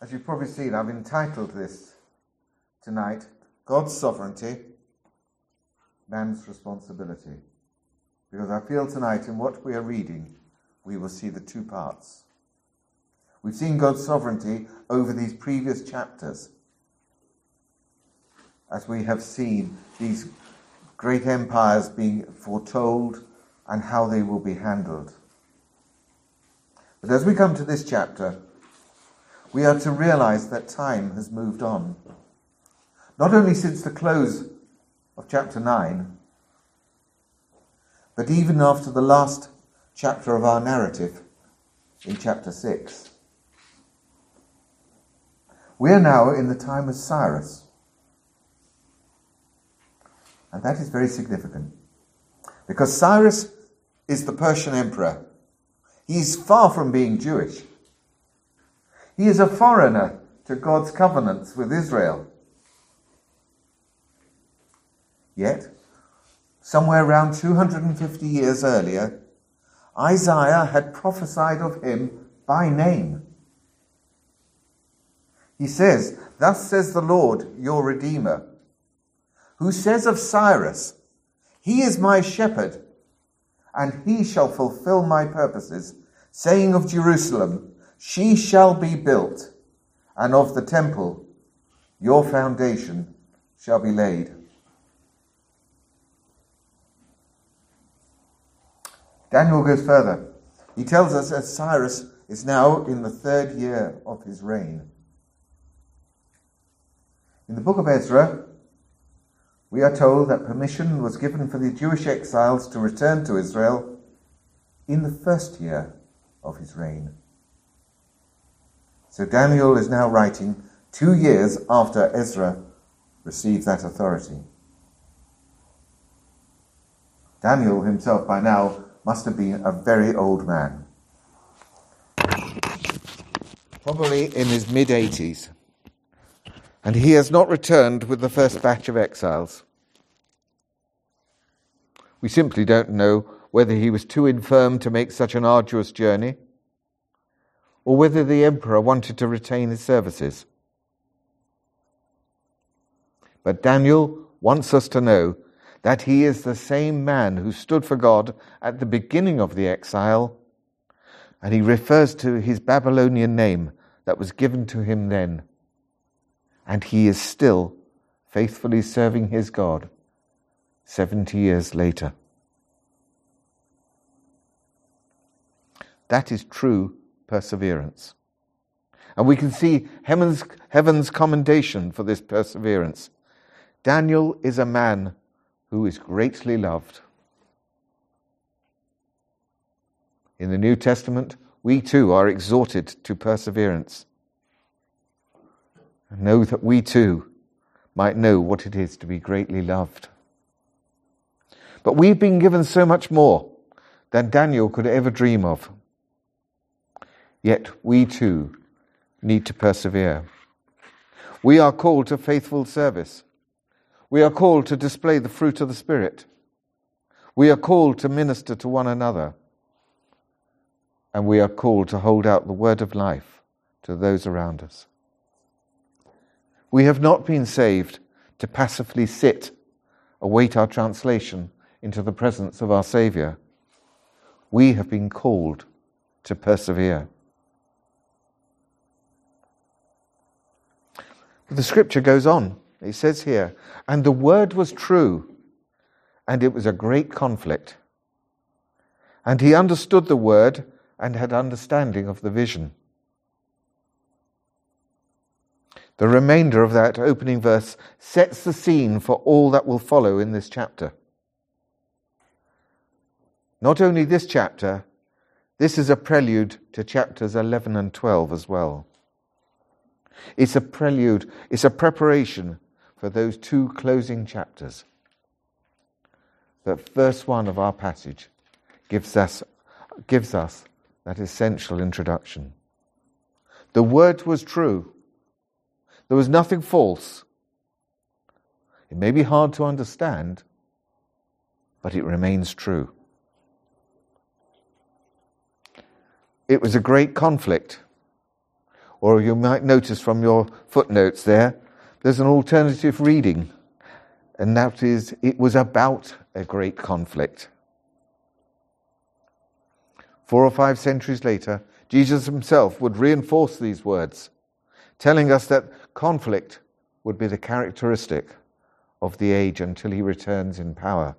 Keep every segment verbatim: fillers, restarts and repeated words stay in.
As you've probably seen, I've entitled this tonight, God's Sovereignty, Man's Responsibility. Because I feel tonight in what we are reading, we will see the two parts. We've seen God's sovereignty over these previous chapters, as we have seen these great empires being foretold and how they will be handled. But as we come to this chapter, we are to realize that time has moved on. Not only since the close of chapter nine, but even after the last chapter of our narrative in chapter six. We are now in the time of Cyrus. And that is very significant. Because Cyrus is the Persian emperor. He is far from being Jewish. He is a foreigner to God's covenants with Israel. Yet, somewhere around two hundred fifty years earlier, Isaiah had prophesied of him by name. He says, "Thus says the Lord, your Redeemer, who says of Cyrus, he is my shepherd, and he shall fulfill my purposes, saying of Jerusalem, she shall be built, and of the temple, your foundation shall be laid." Daniel goes further. He tells us that Cyrus is now in the third year of his reign. In the book of Ezra, we are told that permission was given for the Jewish exiles to return to Israel in the first year of his reign. So Daniel is now writing two years after Ezra received that authority. Daniel himself by now must have been a very old man. Probably in his mid-eighties. And he has not returned with the first batch of exiles. We simply don't know whether he was too infirm to make such an arduous journey, or whether the emperor wanted to retain his services. But Daniel wants us to know that he is the same man who stood for God at the beginning of the exile, and he refers to his Babylonian name that was given to him then. And he is still faithfully serving his God seventy years later. That is true perseverance. And we can see heaven's, heaven's commendation for this perseverance. Daniel is a man who is greatly loved. In the New Testament, we too are exhorted to perseverance. And know that we too might know what it is to be greatly loved. But we've been given so much more than Daniel could ever dream of. Yet we too need to persevere. We are called to faithful service. We are called to display the fruit of the Spirit. We are called to minister to one another. And we are called to hold out the word of life to those around us. We have not been saved to passively sit, await our translation into the presence of our Saviour. We have been called to persevere. But the scripture goes on. It says here, "And the word was true, and it was a great conflict. And he understood the word and had understanding of the vision." The remainder of that opening verse sets the scene for all that will follow in this chapter. Not only this chapter, this is a prelude to chapters eleven and twelve as well. It's a prelude, it's a preparation for those two closing chapters. But verse one of our passage gives us, gives us that essential introduction. The word was true. There was nothing false. It may be hard to understand, but it remains true. It was a great conflict. Or you might notice from your footnotes there, there's an alternative reading, and that is, it was about a great conflict. Four or five centuries later, Jesus himself would reinforce these words, telling us that conflict would be the characteristic of the age until he returns in power.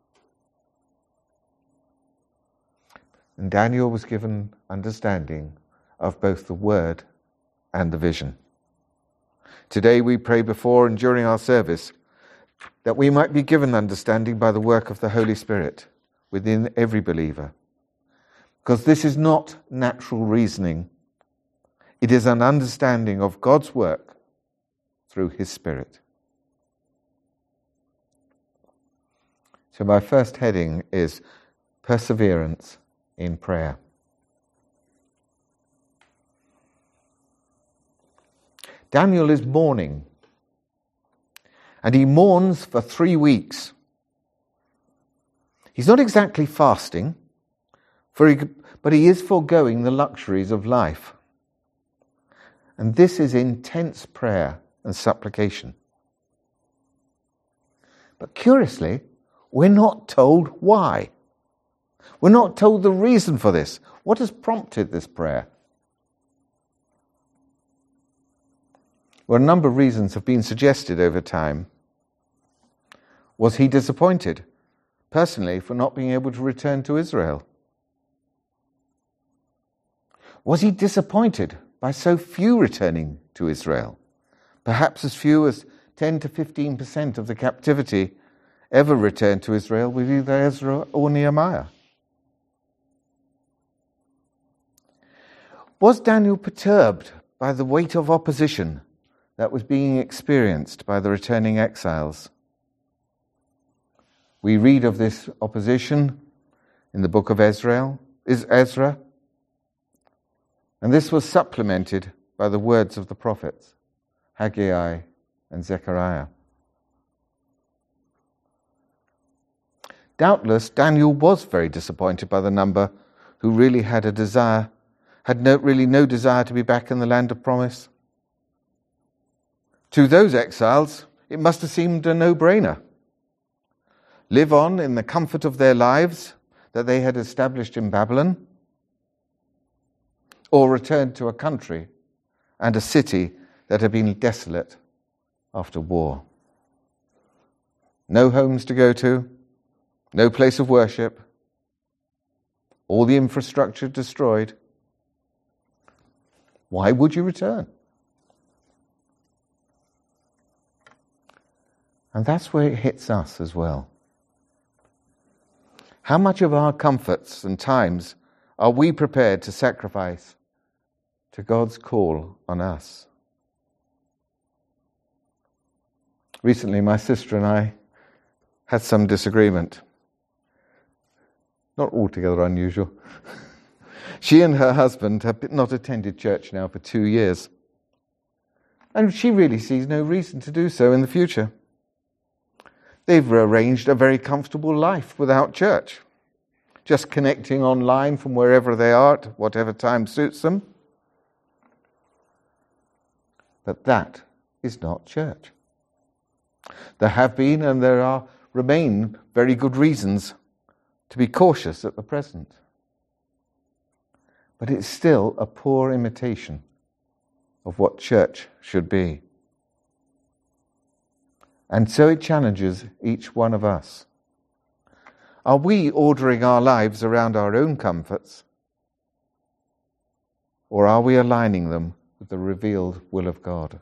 And Daniel was given understanding of both the word and the vision. Today we pray before and during our service that we might be given understanding by the work of the Holy Spirit within every believer. Because this is not natural reasoning. It is an understanding of God's work through his Spirit. So my first heading is perseverance in prayer. Daniel is mourning, and he mourns for three weeks. He's not exactly fasting, for he, but he is foregoing the luxuries of life. And this is intense prayer and supplication. But curiously, we're not told why. We're not told the reason for this. What has prompted this prayer? Well, a number of reasons have been suggested over time. Was he disappointed, personally, for not being able to return to Israel? Was he disappointed by so few returning to Israel? Perhaps as few as ten to fifteen percent of the captivity ever returned to Israel with either Ezra or Nehemiah. Was Daniel perturbed by the weight of opposition that was being experienced by the returning exiles? We read of this opposition in the book of Ezra, is Ezra, and this was supplemented by the words of the prophets, Haggai and Zechariah. Doubtless, Daniel was very disappointed by the number who really had a desire, had no, really no desire to be back in the land of promise. To those exiles, it must have seemed a no-brainer. Live on in the comfort of their lives that they had established in Babylon, or return to a country and a city that had been desolate after war. No homes to go to, no place of worship, all the infrastructure destroyed. Why would you return? And that's where it hits us as well. How much of our comforts and times are we prepared to sacrifice to God's call on us? Recently, my sister and I had some disagreement. Not altogether unusual. She and her husband have not attended church now for two years. And she really sees no reason to do so in the future. They've arranged a very comfortable life without church, just connecting online from wherever they are at whatever time suits them. But that is not church. There have been and there are remain very good reasons to be cautious at the present. But it's still a poor imitation of what church should be. And so it challenges each one of us. Are we ordering our lives around our own comforts? Or are we aligning them with the revealed will of God?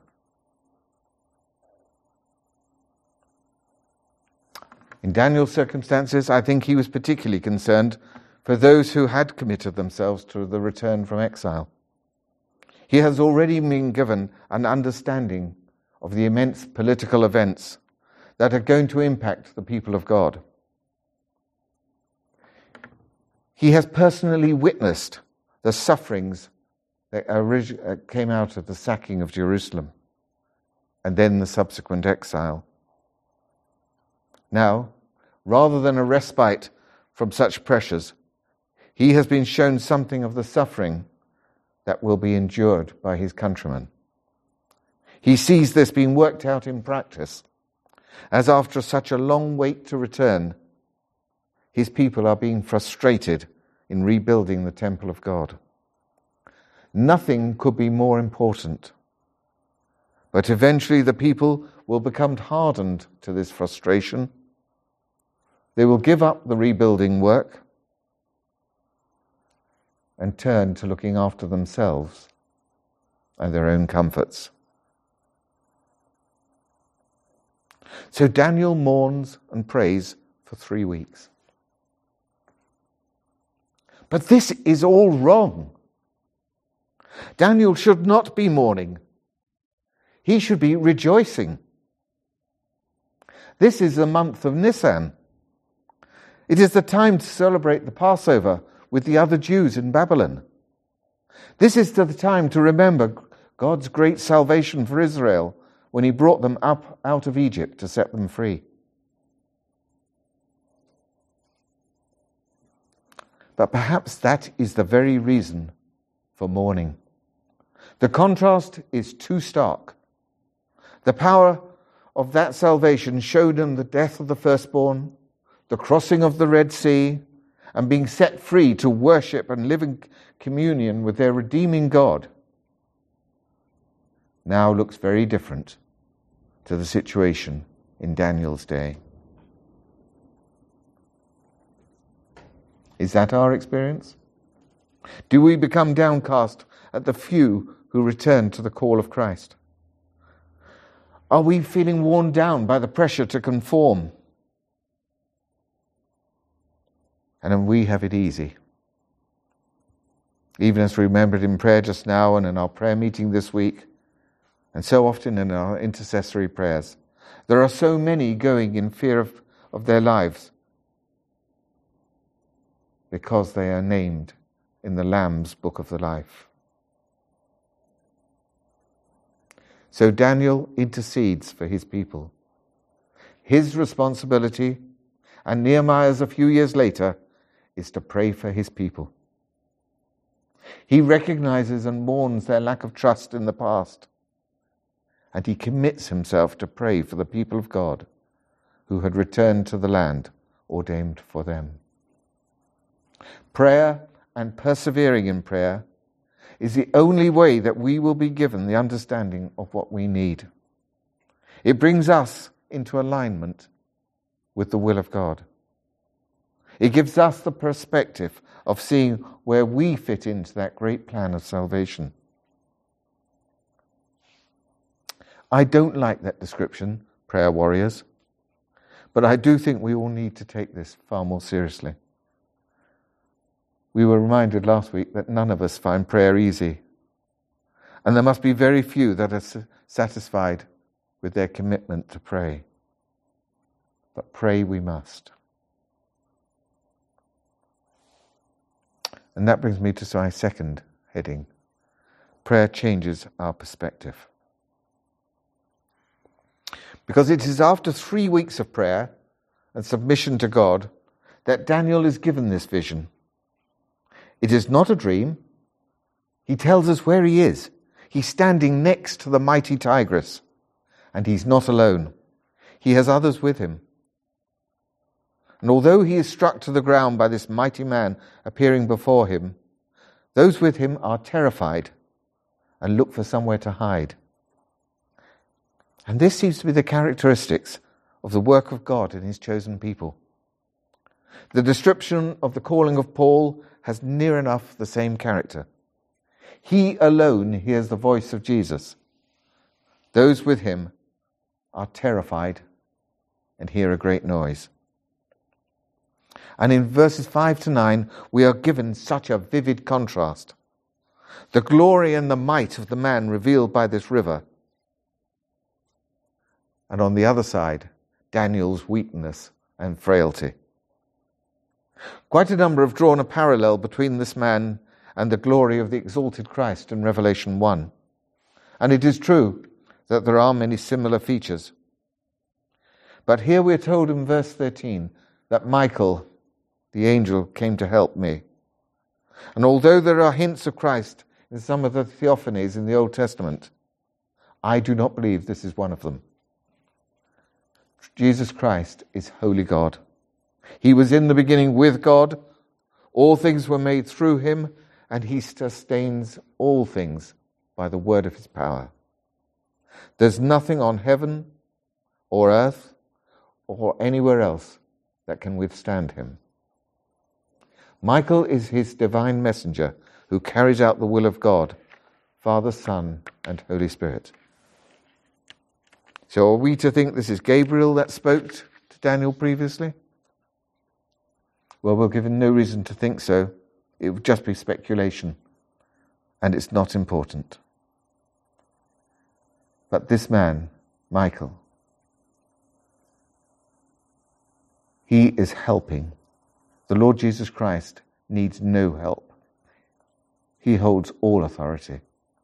In Daniel's circumstances, I think he was particularly concerned for those who had committed themselves to the return from exile. He has already been given an understanding of the immense political events that are going to impact the people of God. He has personally witnessed the sufferings that orig- came out of the sacking of Jerusalem and then the subsequent exile. Now, rather than a respite from such pressures, he has been shown something of the suffering that will be endured by his countrymen. He sees this being worked out in practice, as after such a long wait to return, his people are being frustrated in rebuilding the temple of God. Nothing could be more important. But eventually the people will become hardened to this frustration. They will give up the rebuilding work and turn to looking after themselves and their own comforts. So Daniel mourns and prays for three weeks. But this is all wrong. Daniel should not be mourning. He should be rejoicing. This is the month of Nisan. It is the time to celebrate the Passover with the other Jews in Babylon. This is the time to remember God's great salvation for Israel when he brought them up out of Egypt to set them free. But perhaps that is the very reason for mourning. The contrast is too stark. The power of that salvation showed them the death of the firstborn, the crossing of the Red Sea, and being set free to worship and live in communion with their redeeming God. Now looks very different to the situation in Daniel's day. Is that our experience? Do we become downcast at the few who return to the call of Christ? Are we feeling worn down by the pressure to conform? And we have it easy. Even as we remembered in prayer just now and in our prayer meeting this week, and so often in our intercessory prayers, there are so many going in fear of, of their lives because they are named in the Lamb's book of the life. So Daniel intercedes for his people. His responsibility, and Nehemiah's a few years later, is to pray for his people. He recognizes and mourns their lack of trust in the past, and he commits himself to pray for the people of God who had returned to the land ordained for them. Prayer and persevering in prayer is the only way that we will be given the understanding of what we need. It brings us into alignment with the will of God. It gives us the perspective of seeing where we fit into that great plan of salvation. I don't like that description, prayer warriors, but I do think we all need to take this far more seriously. We were reminded last week that none of us find prayer easy, and there must be very few that are satisfied with their commitment to pray. But pray we must. And that brings me to my second heading. Prayer changes our perspective. Because it is after three weeks of prayer and submission to God that Daniel is given this vision. It is not a dream. He tells us where he is. He's standing next to the mighty Tigris, and he's not alone. He has others with him. And although he is struck to the ground by this mighty man appearing before him, those with him are terrified and look for somewhere to hide. And this seems to be the characteristics of the work of God in his chosen people. The description of the calling of Paul has near enough the same character. He alone hears the voice of Jesus. Those with him are terrified and hear a great noise. And in verses five to nine, we are given such a vivid contrast. The glory and the might of the man revealed by this river. And on the other side, Daniel's weakness and frailty. Quite a number have drawn a parallel between this man and the glory of the exalted Christ in Revelation one. And it is true that there are many similar features. But here we are told in verse thirteen that Michael, the angel, came to help me. And although there are hints of Christ in some of the theophanies in the Old Testament. I do not believe this is one of them. Jesus Christ is holy God. He was in the beginning with God. All things were made through him, and he sustains all things by the word of his power. There's nothing on heaven or earth or anywhere else that can withstand him. Michael is his divine messenger who carries out the will of God, Father, Son, and Holy Spirit. So are we to think this is Gabriel that spoke to Daniel previously? Well, we're given no reason to think so. It would just be speculation, and it's not important. But this man, Michael, he is helping. The Lord Jesus Christ needs no help. He holds all authority.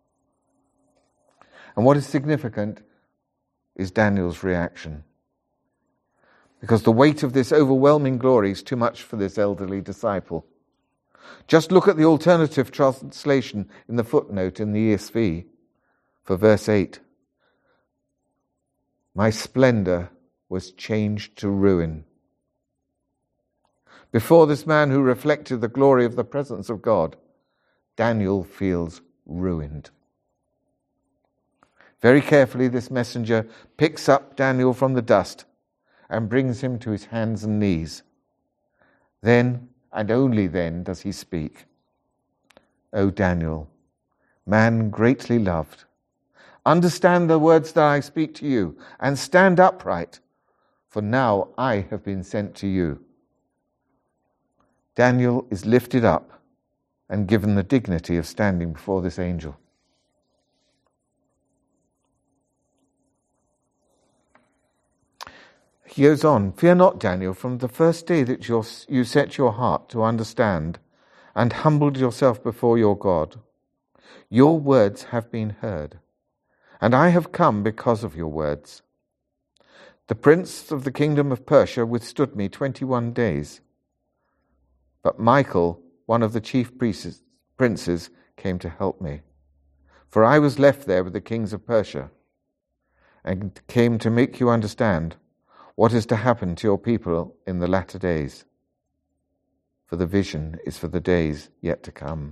And what is significant is Daniel's reaction. Because the weight of this overwhelming glory is too much for this elderly disciple. Just look at the alternative translation in the footnote in the E S V for verse eight. My splendor was changed to ruin. Before this man who reflected the glory of the presence of God, Daniel feels ruined. Very carefully, this messenger picks up Daniel from the dust and brings him to his hands and knees. Then, and only then, does he speak. O Daniel, man greatly loved, understand the words that I speak to you, and stand upright, for now I have been sent to you. Daniel is lifted up and given the dignity of standing before this angel. He goes on, fear not, Daniel, from the first day that you're, you set your heart to understand and humbled yourself before your God. Your words have been heard, and I have come because of your words. The prince of the kingdom of Persia withstood me twenty-one days. But Michael, one of the chief priests, princes, came to help me. For I was left there with the kings of Persia, and came to make you understand what is to happen to your people in the latter days. For the vision is for the days yet to come.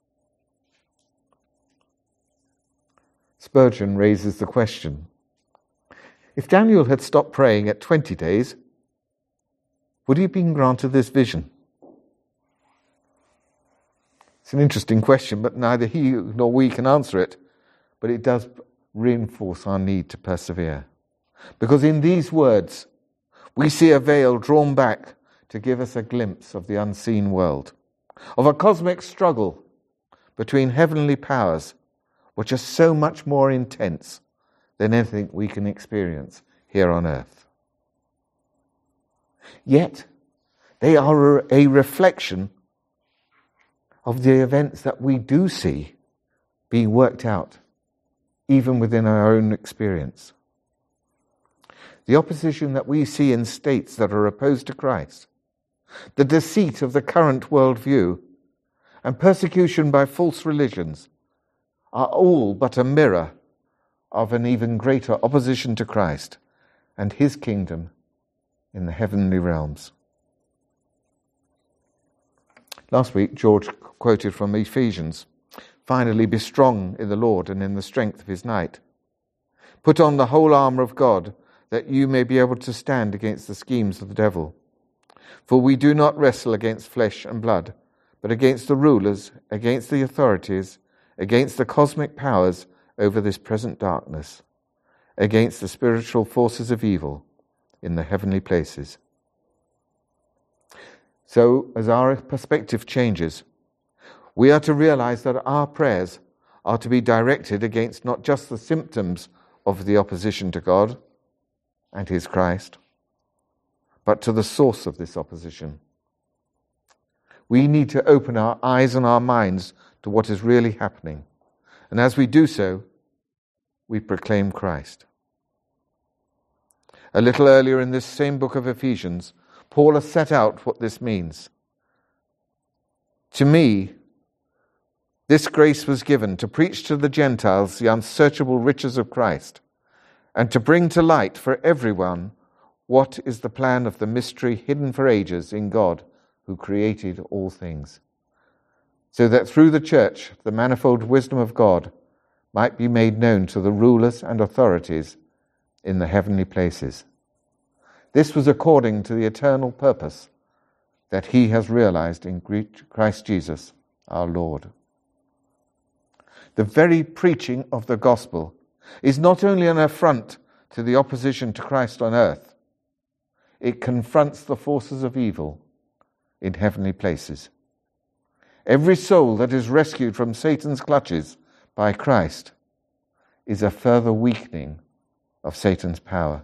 Spurgeon raises the question, if Daniel had stopped praying at twenty days, would he have been granted this vision? It's an interesting question, but neither he nor we can answer it. But it does reinforce our need to persevere. Because in these words, we see a veil drawn back to give us a glimpse of the unseen world, of a cosmic struggle between heavenly powers, which are so much more intense than anything we can experience here on earth. Yet, they are a reflection of the events that we do see being worked out, even within our own experience. The opposition that we see in states that are opposed to Christ, the deceit of the current worldview, and persecution by false religions are all but a mirror of an even greater opposition to Christ and his kingdom in the heavenly realms. Last week, George quoted from Ephesians, finally be strong in the Lord and in the strength of his might. Put on the whole armour of God, that you may be able to stand against the schemes of the devil. For we do not wrestle against flesh and blood, but against the rulers, against the authorities, against the cosmic powers over this present darkness, against the spiritual forces of evil in the heavenly places. So, as our perspective changes, we are to realize that our prayers are to be directed against not just the symptoms of the opposition to God and his Christ, but to the source of this opposition. We need to open our eyes and our minds to what is really happening. And as we do so, we proclaim Christ. A little earlier in this same book of Ephesians, Paul has set out what this means. To me, This grace was given to preach to the Gentiles the unsearchable riches of Christ, and to bring to light for everyone what is the plan of the mystery hidden for ages in God, who created all things, so that through the church the manifold wisdom of God might be made known to the rulers and authorities in the heavenly places. This was according to the eternal purpose that he has realized in Christ Jesus our Lord. The very preaching of the gospel is not only an affront to the opposition to Christ on earth, it confronts the forces of evil in heavenly places. Every soul that is rescued from Satan's clutches by Christ is a further weakening of Satan's power.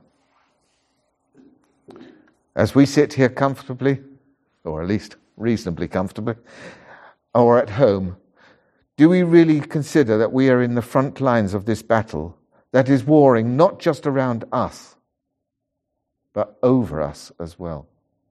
As we sit here comfortably, or at least reasonably comfortably, or at home, do we really consider that we are in the front lines of this battle that is warring not just around us, but over us as well?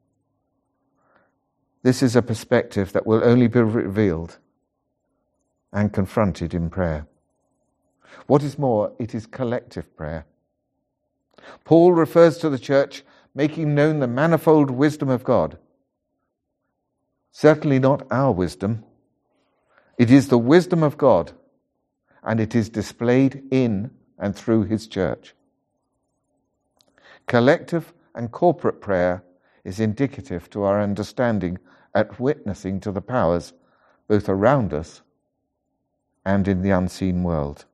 This is a perspective that will only be revealed and confronted in prayer. What is more, it is collective prayer. Paul refers to the church making known the manifold wisdom of God. Certainly not our wisdom. It is the wisdom of God, and it is displayed in and through his church. Collective and corporate prayer is indicative to our understanding at witnessing to the powers both around us and in the unseen world.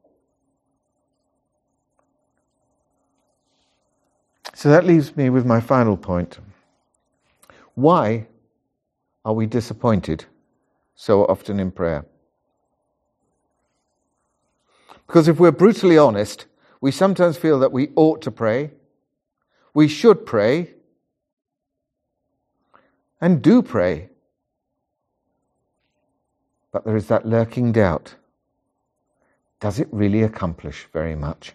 So that leaves me with my final point. Why are we disappointed so often in prayer? Because if we're brutally honest, we sometimes feel that we ought to pray, we should pray, and do pray. But there is that lurking doubt. Does it really accomplish very much?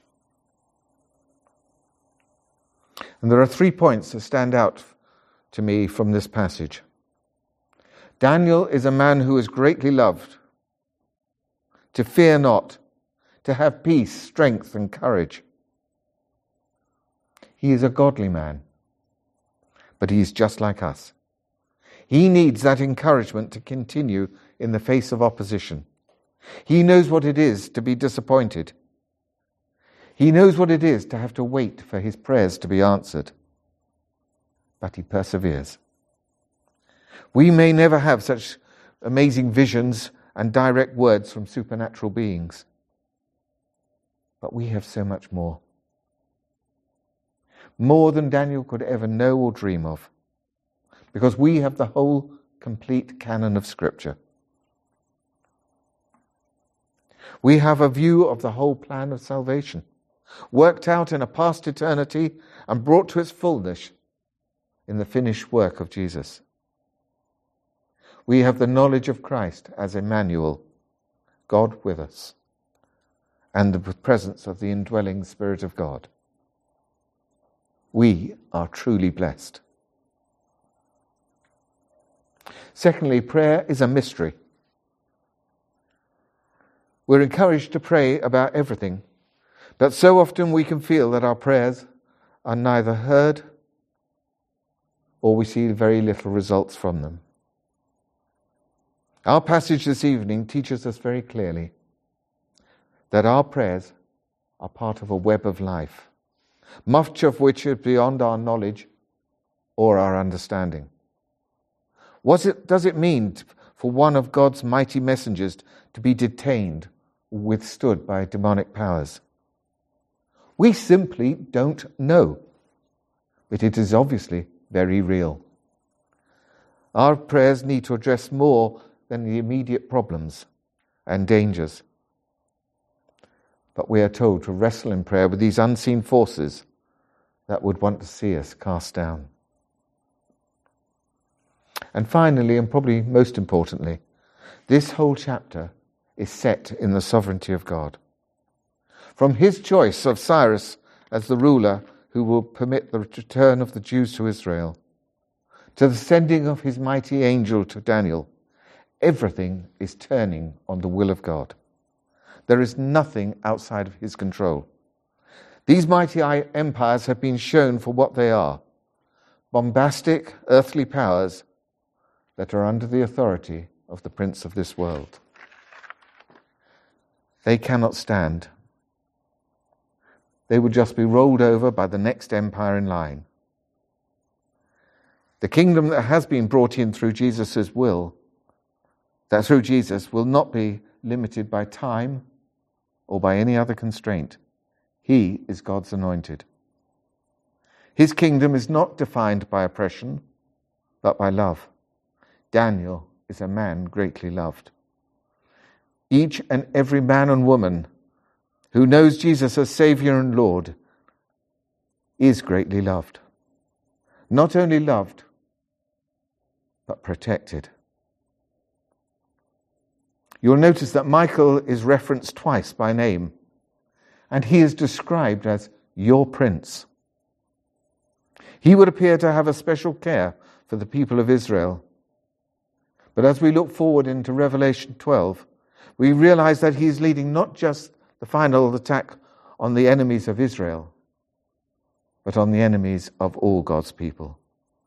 And there are three points that stand out to me from this passage. Daniel is a man who is greatly loved. To fear not, to have peace, strength, and courage. He is a godly man, but he is just like us. He needs that encouragement to continue in the face of opposition. He knows what it is to be disappointed. He knows what it is to have to wait for his prayers to be answered. But he perseveres. We may never have such amazing visions and direct words from supernatural beings, but we have so much more. More than Daniel could ever know or dream of, because we have the whole complete canon of Scripture. We have a view of the whole plan of salvation, worked out in a past eternity and brought to its fullness in the finished work of Jesus. We have the knowledge of Christ as Emmanuel, God with us, and the presence of the indwelling Spirit of God. We are truly blessed. Secondly, prayer is a mystery. We're encouraged to pray about everything, but so often we can feel that our prayers are neither heard or we see very little results from them. Our passage this evening teaches us very clearly that our prayers are part of a web of life, much of which is beyond our knowledge or our understanding. What it, does it mean for one of God's mighty messengers to be detained or withstood by demonic powers? We simply don't know, but it is obviously very real. Our prayers need to address more than the immediate problems and dangers. But we are told to wrestle in prayer with these unseen forces that would want to see us cast down. And finally, and probably most importantly, this whole chapter is set in the sovereignty of God. From his choice of Cyrus as the ruler who will permit the return of the Jews to Israel, to the sending of his mighty angel to Daniel, everything is turning on the will of God. There is nothing outside of his control. These mighty empires have been shown for what they are: bombastic earthly powers that are under the authority of the prince of this world. They cannot stand. They would just be rolled over by the next empire in line. The kingdom that has been brought in through Jesus' will, that through Jesus, will not be limited by time or by any other constraint. He is God's anointed. His kingdom is not defined by oppression, but by love. Daniel is a man greatly loved. Each and every man and woman who knows Jesus as Saviour and Lord is greatly loved. Not only loved, but protected. You'll notice that Michael is referenced twice by name, and he is described as your prince. He would appear to have a special care for the people of Israel. But as we look forward into Revelation twelve, we realize that he is leading not just the final attack on the enemies of Israel, but on the enemies of all God's people.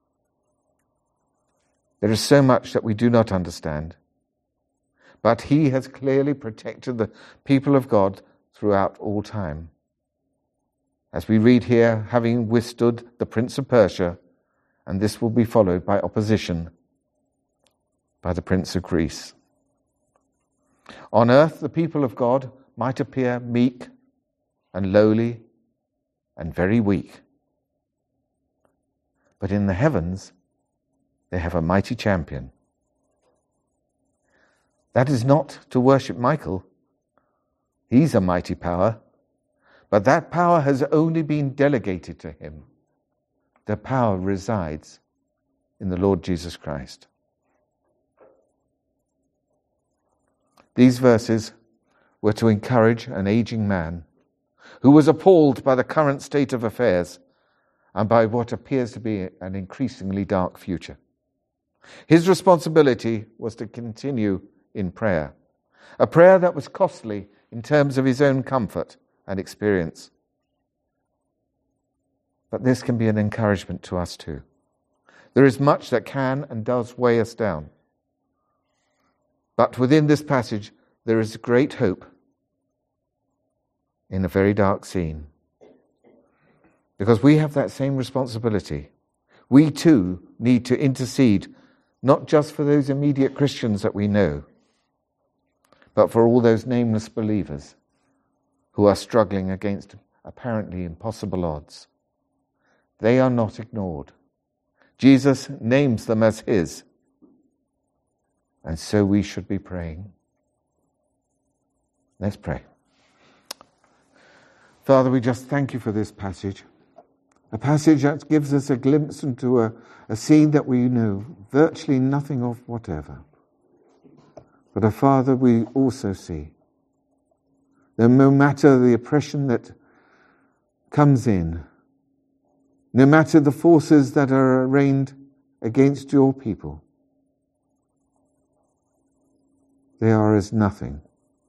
There is so much that we do not understand, but he has clearly protected the people of God throughout all time. As we read here, having withstood the prince of Persia, and this will be followed by opposition by the prince of Greece. On earth, the people of God might appear meek and lowly and very weak. But in the heavens, they have a mighty champion. That is not to worship Michael. He's a mighty power, but that power has only been delegated to him. The power resides in the Lord Jesus Christ. These verses were to encourage an aging man who was appalled by the current state of affairs and by what appears to be an increasingly dark future. His responsibility was to continue in prayer, a prayer that was costly in terms of his own comfort and experience. But this can be an encouragement to us too. There is much that can and does weigh us down. But within this passage, there is great hope in a very dark scene. Because we have that same responsibility. We too need to intercede, not just for those immediate Christians that we know, but for all those nameless believers who are struggling against apparently impossible odds. They are not ignored. Jesus names them as his. And so we should be praying. Let's pray. Father, we just thank you for this passage. A passage that gives us a glimpse into a, a scene that we know virtually nothing of whatever. But, uh, Father, we also see that no matter the oppression that comes in, no matter the forces that are arraigned against your people, they are as nothing.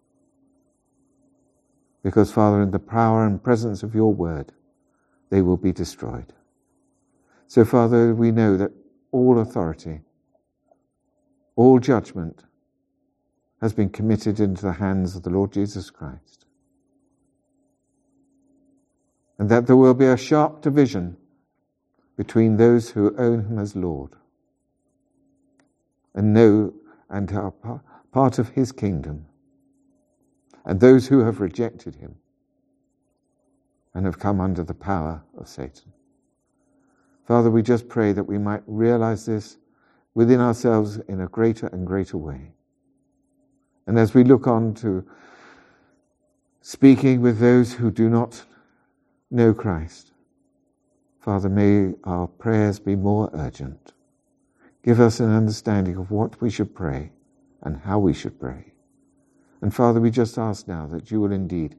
Because, Father, in the power and presence of your word, they will be destroyed. So, Father, we know that all authority, all judgment has been committed into the hands of the Lord Jesus Christ. And that there will be a sharp division between those who own him as Lord and know and are part of his kingdom, and those who have rejected him and have come under the power of Satan. Father, we just pray that we might realize this within ourselves in a greater and greater way. And as we look on to speaking with those who do not know Christ, Father, may our prayers be more urgent. Give us an understanding of what we should pray and how we should pray. And Father, we just ask now that you will indeed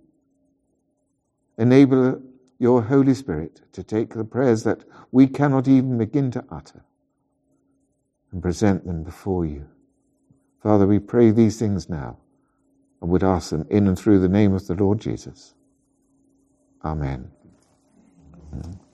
enable your Holy Spirit to take the prayers that we cannot even begin to utter and present them before you Father, we pray these things now and would ask them in and through the name of the Lord Jesus. Amen. Amen.